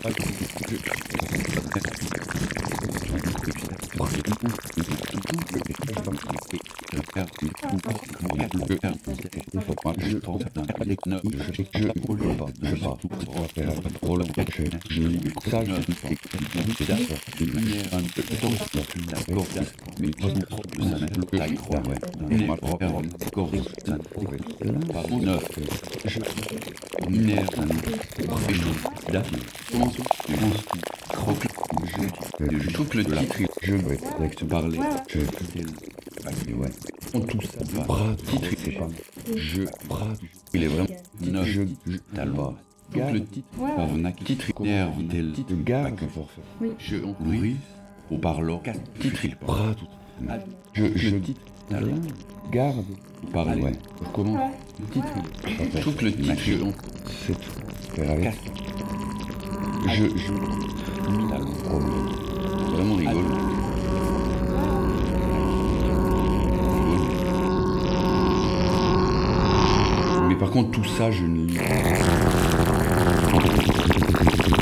Toute le titre, je vais te parler. Ouais. Tout ça, bras, titre, c'est pas. Je, bras, il est vraiment. Je, talba. Tout le titre, par titre, tel, gare, je, oui, au parlant, titre, il bras, tout. Je, titre, garde, parle, ouais. Comment? Titre, tout le titre, c'est tout. Je, vraiment rigolo. Mais par contre, tout ça, je ne lis pas.